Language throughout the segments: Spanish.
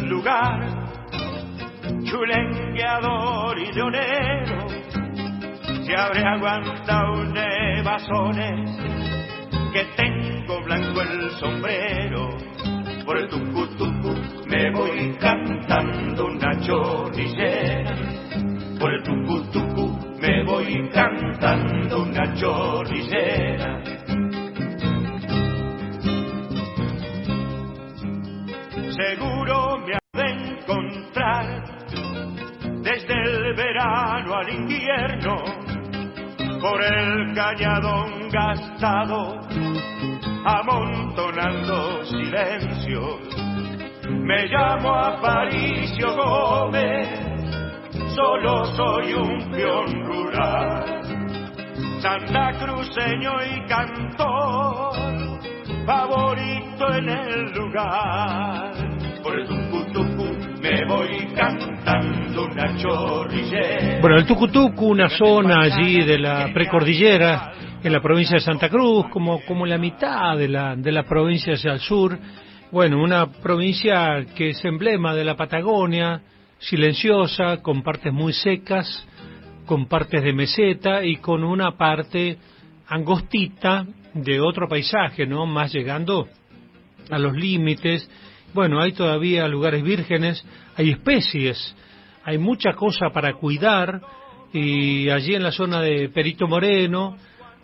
el lugar, chulengueador y leonero, se habré aguantado nevazones, que tengo blanco el sombrero. Por el tucutucu me voy cantando una chorrillera, por el tucutucu me voy cantando una chorrillera. Seguro me ha de encontrar desde el verano al invierno, por el cañadón gastado, amontonando silencios. Me llamo Aparicio Gómez, solo soy un peón rural, santacruceño y cantor, favorito en el lugar. Por el tucutucu me voy cantando una chorrillera. Bueno, el Tucutucu, una zona allí de la precordillera, en la provincia de Santa Cruz, como la mitad de la provincia hacia el sur. Bueno, una provincia que es emblema de la Patagonia, silenciosa, con partes muy secas, con partes de meseta y con una parte angostita de otro paisaje, ¿no? Más llegando a los límites. Bueno, hay todavía lugares vírgenes, hay especies, hay mucha cosa para cuidar, y allí en la zona de Perito Moreno,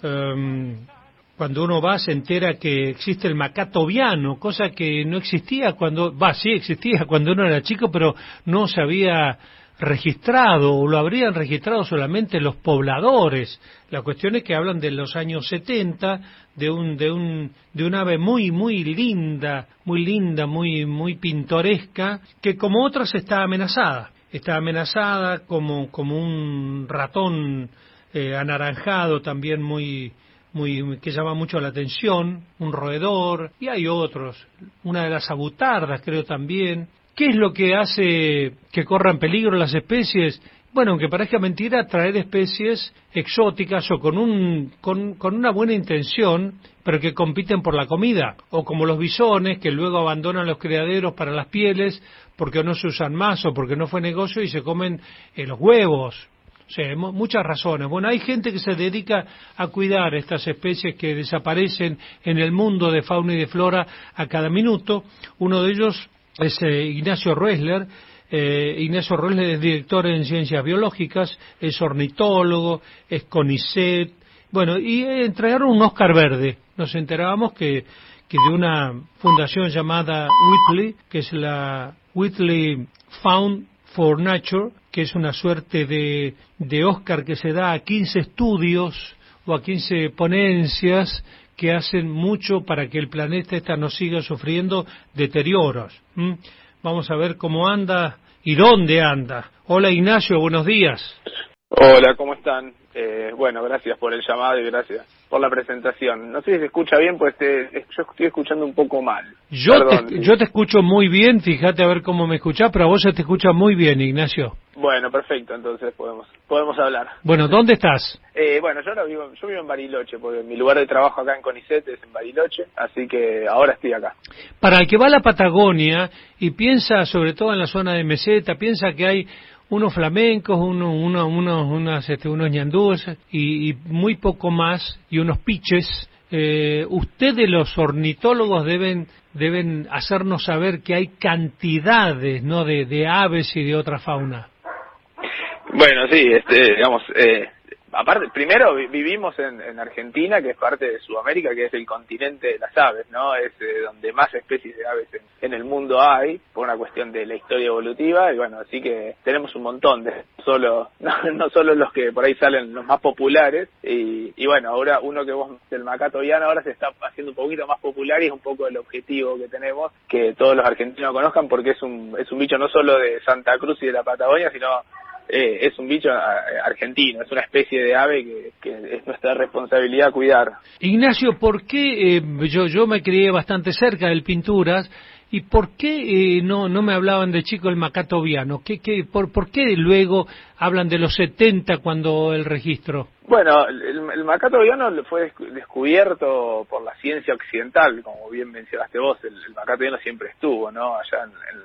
cuando uno va se entera que existe el macato viano, cosa que no existía sí existía cuando uno era chico, pero no se había registrado, o lo habrían registrado solamente los pobladores. La cuestión es que hablan de los años 70, de un ave muy linda, muy pintoresca, que como otras está amenazada como un ratón anaranjado también muy que llama mucho la atención, un roedor, y hay otros, una de las abutardas creo también. ¿Qué es lo que hace que corran peligro las especies? Bueno, aunque parezca mentira, traer especies exóticas o con una buena intención, pero que compiten por la comida, o como los bisones que luego abandonan los criaderos para las pieles porque no se usan más o porque no fue negocio y se comen los huevos. O sea, muchas razones. Bueno, hay gente que se dedica a cuidar estas especies que desaparecen en el mundo de fauna y de flora a cada minuto. Uno de ellos es Ignacio Roesler. Ignacio Roesler es director en ciencias biológicas, es ornitólogo, es CONICET. Bueno, y entregaron un Oscar verde. Nos enterábamos que de una fundación llamada Whitley, que es la Whitley Fund for Nature, que es una suerte de Oscar que se da a 15 estudios o a 15 ponencias que hacen mucho para que el planeta no siga sufriendo deterioros. Vamos a ver cómo anda y dónde anda. Hola Ignacio, buenos días. Hola, ¿cómo están? Bueno, gracias por el llamado y gracias por la presentación. No sé si se escucha bien, pues yo estoy escuchando un poco mal. Yo te escucho muy bien, fíjate a ver cómo me escuchás, pero a vos se te escucha muy bien, Ignacio. Bueno, perfecto, entonces podemos hablar. Bueno, ¿dónde estás? Bueno, yo vivo en Bariloche, porque mi lugar de trabajo acá en CONICET es en Bariloche, así que ahora estoy acá. Para el que va a la Patagonia y piensa sobre todo en la zona de meseta, piensa que hay unos flamencos, unos ñandúes y muy poco más, y unos piches. Ustedes los ornitólogos deben hacernos saber que hay cantidades, ¿no?, de aves y de otra fauna. Bueno, sí, digamos, aparte, primero vivimos en Argentina, que es parte de Sudamérica, que es el continente de las aves, ¿no? Es donde más especies de aves en el mundo hay, por una cuestión de la historia evolutiva, y bueno, así que tenemos un montón no solo los que por ahí salen los más populares, y bueno, ahora uno que el macato viano ahora se está haciendo un poquito más popular, y es un poco el objetivo que tenemos, que todos los argentinos conozcan, porque es un bicho no solo de Santa Cruz y de la Patagonia, sino es un bicho argentino, es una especie de ave que es nuestra responsabilidad cuidar. Ignacio, ¿por qué yo me crié bastante cerca del Pinturas, y por qué no me hablaban de chico el macato viano? ¿Por qué luego hablan de los 70 cuando el registro? Bueno, el macato viano fue descubierto por la ciencia occidental, como bien mencionaste vos. El macato viano siempre estuvo, ¿no?, allá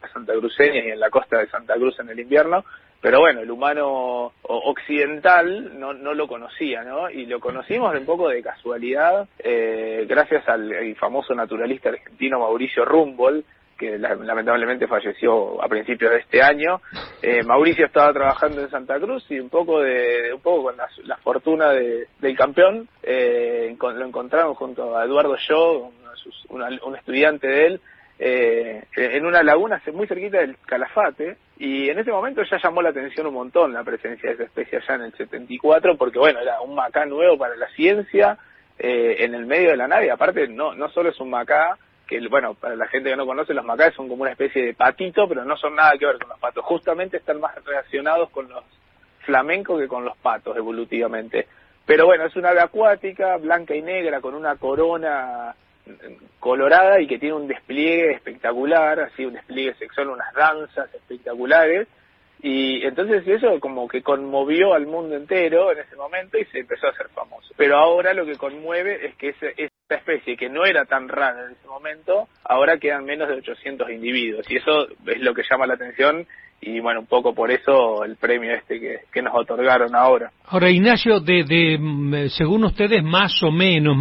santacruceñas y en la costa de Santa Cruz en el invierno, pero bueno, el humano occidental no lo conocía, ¿no? Y lo conocimos un poco de casualidad, gracias al famoso naturalista argentino Mauricio Rumbold, que lamentablemente falleció a principios de este año. Mauricio estaba trabajando en Santa Cruz y un poco con la fortuna del campeón, lo encontraron junto a Eduardo Yo, un estudiante de él, en una laguna muy cerquita del Calafate, y en ese momento ya llamó la atención un montón la presencia de esa especie allá en el 74, porque bueno, era un macá nuevo para la ciencia, en el medio de la nave. Aparte no solo es un macá, que bueno, para la gente que no conoce, los macáes son como una especie de patito, pero no son nada que ver con los patos, justamente están más relacionados con los flamencos que con los patos evolutivamente. Pero bueno, es una ave acuática, blanca y negra, con una corona colorada y que tiene un despliegue espectacular, así un despliegue sexual, unas danzas espectaculares, y entonces eso como que conmovió al mundo entero en ese momento y se empezó a hacer famoso. Pero ahora lo que conmueve es que esta especie, que no era tan rara en ese momento, ahora quedan menos de 800 individuos, y eso es lo que llama la atención. Y bueno, un poco por eso el premio que nos otorgaron ahora. Ahora, Ignacio, según ustedes, más o menos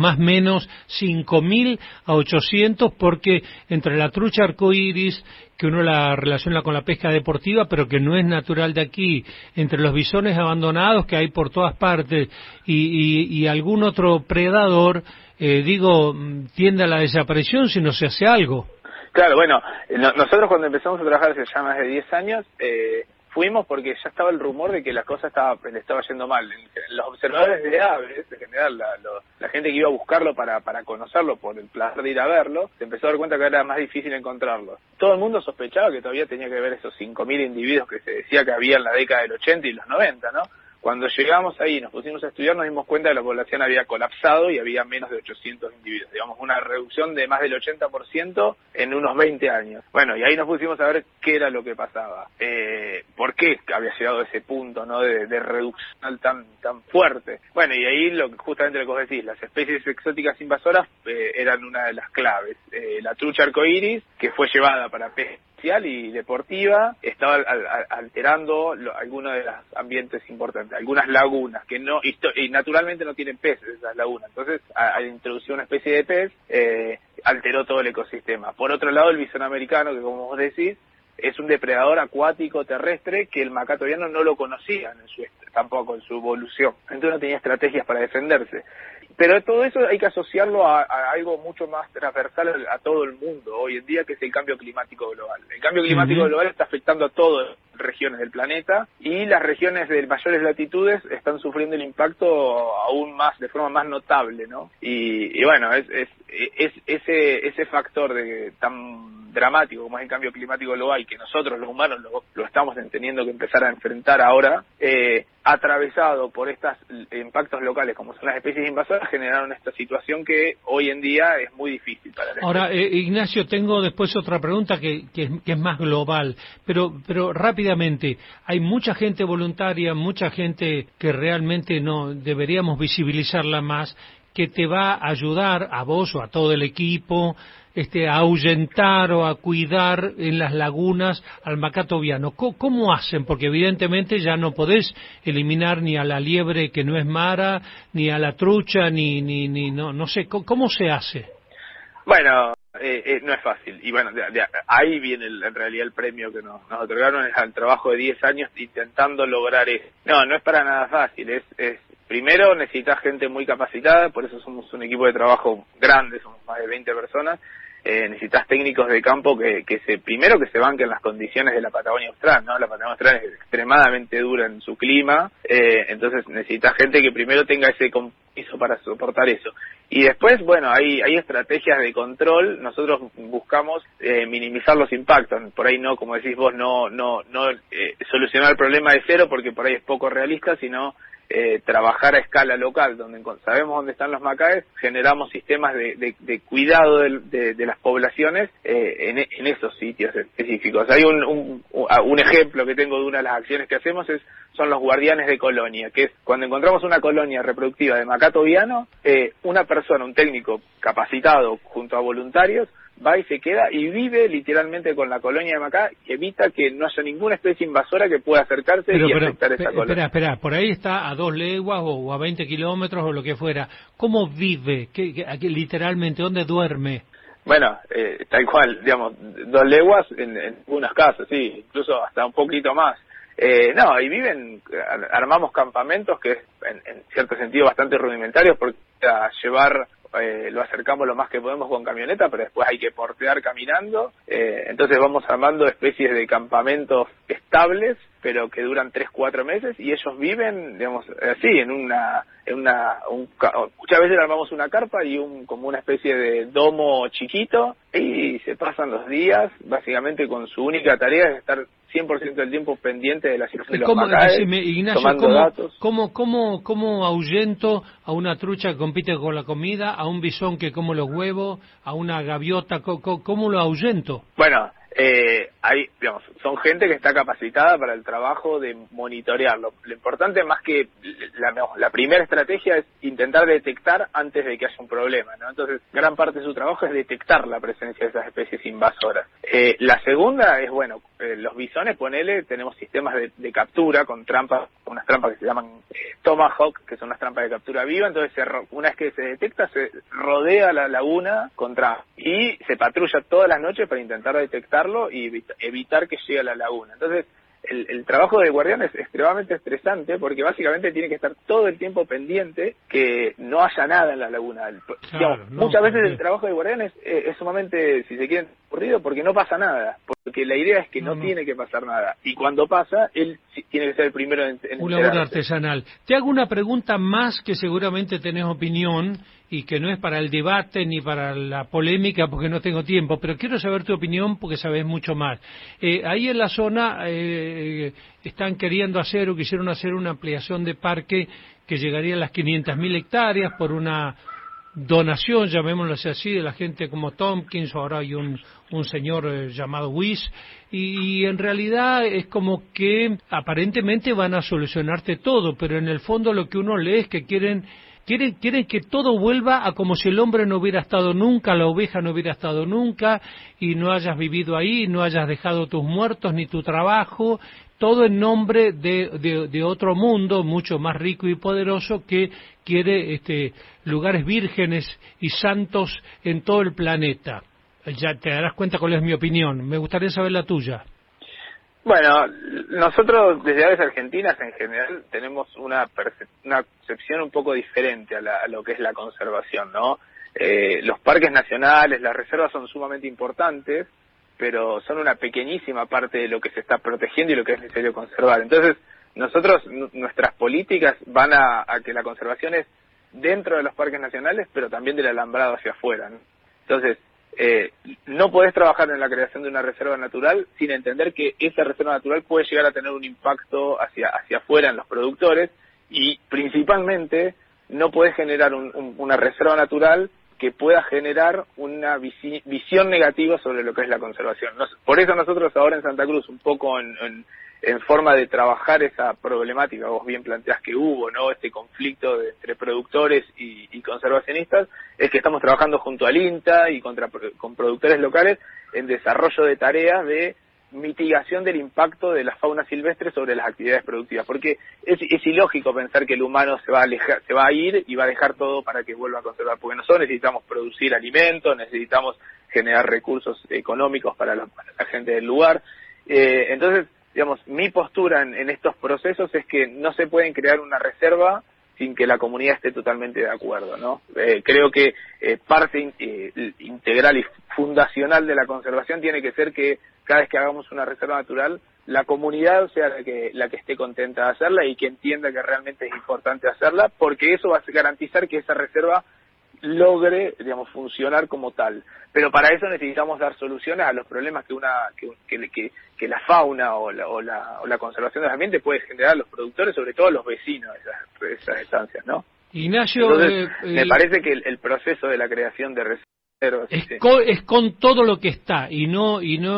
5.000 a 800, porque entre la trucha arcoíris, que uno la relaciona con la pesca deportiva, pero que no es natural de aquí, entre los bisones abandonados que hay por todas partes, y algún otro predador, tiende a la desaparición si no se hace algo. Claro, bueno, nosotros cuando empezamos a trabajar hace ya más de 10 años, fuimos porque ya estaba el rumor de que la cosa le estaba yendo mal. Los observadores de aves, en general, la gente que iba a buscarlo para conocerlo, por el placer de ir a verlo, se empezó a dar cuenta que era más difícil encontrarlo. Todo el mundo sospechaba que todavía tenía que ver esos 5.000 individuos que se decía que había en la década del 80 y los 90, ¿no? Cuando llegamos ahí y nos pusimos a estudiar, nos dimos cuenta que la población había colapsado y había menos de 800 individuos. Digamos, una reducción de más del 80% en unos 20 años. Bueno, y ahí nos pusimos a ver qué era lo que pasaba. ¿Por qué había llegado a ese punto, no, de reducción tan fuerte? Bueno, y ahí justamente lo que vos decís, las especies exóticas invasoras eran una de las claves. La trucha arcoíris, que fue llevada para pesca y deportiva, estaba alterando algunos de los ambientes importantes, algunas lagunas que y naturalmente no tienen peces esas lagunas. Entonces, al introducir una especie de pez, alteró todo el ecosistema. Por otro lado, el bisón americano, que como vos decís, es un depredador acuático terrestre que el macaco viano no lo conocía tampoco en su evolución. Entonces no tenía estrategias para defenderse. Pero todo eso hay que asociarlo a algo mucho más transversal a todo el mundo hoy en día, que es el cambio climático global. El cambio climático global está afectando a todas las regiones del planeta, y las regiones de mayores latitudes están sufriendo el impacto aún más, de forma más notable, ¿no? Y bueno, es ese factor tan dramático como es el cambio climático global, que nosotros los humanos lo estamos teniendo que empezar a enfrentar ahora, atravesado por estos impactos locales como son las especies invasoras, generaron esta situación que hoy en día es muy difícil para la especie. Ahora, Ignacio, tengo después otra pregunta que es más global, pero rápidamente, hay mucha gente voluntaria, mucha gente que realmente no deberíamos visibilizarla más, que te va a ayudar a vos o a todo el equipo a ahuyentar o a cuidar en las lagunas al macaco viano. ¿Cómo hacen? Porque evidentemente ya no podés eliminar ni a la liebre que no es mara, ni a la trucha, no sé. ¿Cómo se hace? Bueno, no es fácil. Y bueno, ahí viene en realidad el premio que nos otorgaron, es al trabajo de 10 años intentando lograr eso. No es para nada fácil. Primero necesitas gente muy capacitada, por eso somos un equipo de trabajo grande, somos más de 20 personas. Necesitas técnicos de campo que se banquen las condiciones de la Patagonia Austral, ¿no? La Patagonia Austral es extremadamente dura en su clima, entonces necesitas gente que primero tenga ese compromiso para soportar eso. Y después, bueno, hay estrategias de control. Nosotros buscamos minimizar los impactos. Por ahí no, como decís vos, no solucionar el problema de cero, porque por ahí es poco realista, sino trabajar a escala local, donde sabemos dónde están los macaes, generamos sistemas de cuidado de las poblaciones en esos sitios específicos. Hay un ejemplo que tengo de una de las acciones que hacemos, son los guardianes de colonia, que es cuando encontramos una colonia reproductiva de macaco viano, una persona, un técnico capacitado junto a voluntarios, va y se queda y vive literalmente con la colonia de Macá y evita que no haya ninguna especie invasora que pueda acercarse y afectar esa colonia. Espera, por ahí está a 2 leguas o a 20 kilómetros o lo que fuera. ¿Cómo vive? Literalmente, ¿dónde duerme? Bueno, tal cual, digamos, 2 leguas en unos casos, sí, incluso hasta un poquito más. No, y armamos campamentos que en cierto sentido bastante rudimentarios porque a llevar lo acercamos lo más que podemos con camioneta, pero después hay que portear caminando, entonces vamos armando especies de campamentos estables, pero que duran 3-4 meses, y ellos viven, digamos, así, muchas veces armamos una carpa y como una especie de domo chiquito, y se pasan los días, básicamente con su única tarea es estar 100% del tiempo pendiente de la situación de los macaes, Ignacio, tomando datos. ¿Cómo ahuyento a una trucha que compite con la comida, a un bisón que come los huevos, a una gaviota? ¿Cómo lo ahuyento? Bueno, digamos, son gente que está capacitada para el trabajo de monitorearlo. Lo importante, más que la primera estrategia, es intentar detectar antes de que haya un problema, ¿no? Entonces, gran parte de su trabajo es detectar la presencia de esas especies invasoras. La segunda es, bueno, los bisones, tenemos sistemas de captura con trampas, unas trampas que se llaman Tomahawk, que son unas trampas de captura viva. Entonces, una vez que se detecta, se rodea la laguna con trampas y se patrulla todas las noches para intentar detectarlo y evitar que llegue a la laguna. Entonces, el trabajo de guardián es extremadamente estresante porque básicamente tiene que estar todo el tiempo pendiente que no haya nada en la laguna. Claro, muchas veces el trabajo de guardián es sumamente, si se quiere, aburrido porque no pasa nada, porque la idea es que no tiene que pasar nada, y cuando pasa, él tiene que ser el primero en un labor artesanal. Te hago una pregunta más que seguramente tenés opinión y que no es para el debate ni para la polémica porque no tengo tiempo, pero quiero saber tu opinión porque sabes mucho más. Ahí en la zona están queriendo hacer o quisieron hacer una ampliación de parque que llegaría a las 500.000 hectáreas por una donación, llamémoslo así, de la gente como Tompkins, ahora hay un señor llamado Wyss, y en realidad es como que aparentemente van a solucionarte todo, pero en el fondo lo que uno lee es que quieren que todo vuelva a como si el hombre no hubiera estado nunca, la oveja no hubiera estado nunca, y no hayas vivido ahí, no hayas dejado tus muertos ni tu trabajo, todo en nombre de otro mundo mucho más rico y poderoso que quiere lugares vírgenes y santos en todo el planeta. Ya te darás cuenta cuál es mi opinión. Me gustaría saber la tuya. Bueno, nosotros desde Aves Argentinas en general tenemos una percepción un poco diferente a lo que es la conservación, ¿no? Los parques nacionales, las reservas son sumamente importantes, pero son una pequeñísima parte de lo que se está protegiendo y lo que es necesario conservar. Entonces, nuestras políticas van a que la conservación es dentro de los parques nacionales, pero también del alambrado hacia afuera, ¿no? Entonces, no podés trabajar en la creación de una reserva natural sin entender que esa reserva natural puede llegar a tener un impacto hacia afuera en los productores, y principalmente no podés generar una reserva natural que pueda generar una visión negativa sobre lo que es la conservación. Por eso nosotros ahora en Santa Cruz, un poco en forma de trabajar esa problemática, vos bien planteás que hubo, ¿no?, este conflicto entre productores y conservacionistas, es que estamos trabajando junto al INTA y con productores locales en desarrollo de tareas de mitigación del impacto de la fauna silvestre sobre las actividades productivas, porque es ilógico pensar que el humano se va a ir y va a dejar todo para que vuelva a conservar, porque nosotros necesitamos producir alimentos, necesitamos generar recursos económicos para la gente del lugar. Entonces, digamos, mi postura en estos procesos es que no se pueden crear una reserva sin que la comunidad esté totalmente de acuerdo, ¿no? Creo que parte integral y fundacional de la conservación tiene que ser que cada vez que hagamos una reserva natural, la comunidad sea la que esté contenta de hacerla y que entienda que realmente es importante hacerla, porque eso va a garantizar que esa reserva logre, digamos, funcionar como tal. Pero para eso necesitamos dar soluciones a los problemas que la fauna o la conservación del ambiente puede generar a los productores, sobre todo a los vecinos de esas estancias, ¿no? Ignacio, entonces, me parece que el proceso de la creación de reservas es con todo lo que está y no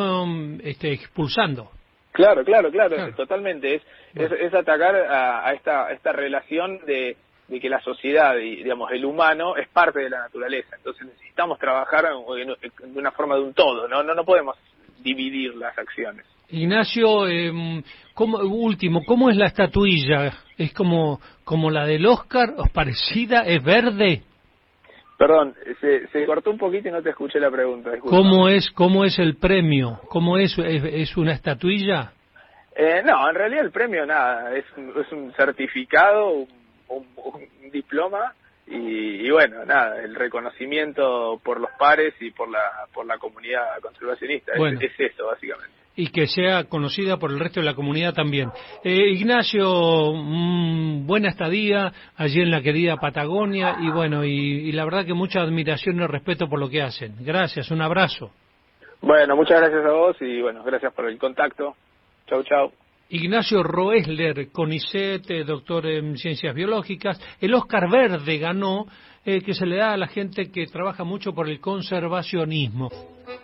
expulsando. Claro, totalmente. Es atacar a esta relación de de que la sociedad y, digamos, el humano es parte de la naturaleza. Entonces necesitamos trabajar de una forma de un todo, no podemos dividir las acciones. Ignacio, ¿cómo es la estatuilla? ¿Es como la del Oscar? ¿O parecida? ¿Es verde? Perdón, se cortó un poquito y no te escuché la pregunta. Disculpa. ¿Cómo es el premio? ¿Cómo es una estatuilla? No, en realidad el premio nada, es un certificado, un diploma y bueno, nada, el reconocimiento por los pares y por la comunidad conservacionista. Bueno. Es eso, básicamente. Y que sea conocida por el resto de la comunidad también. Ignacio, buena estadía allí en la querida Patagonia y bueno, y la verdad que mucha admiración y respeto por lo que hacen. Gracias, un abrazo. Bueno, muchas gracias a vos y bueno, gracias por el contacto. Chau, chau. Ignacio Roesler, CONICET, doctor en Ciencias Biológicas. El Oscar Verde ganó, que se le da a la gente que trabaja mucho por el conservacionismo.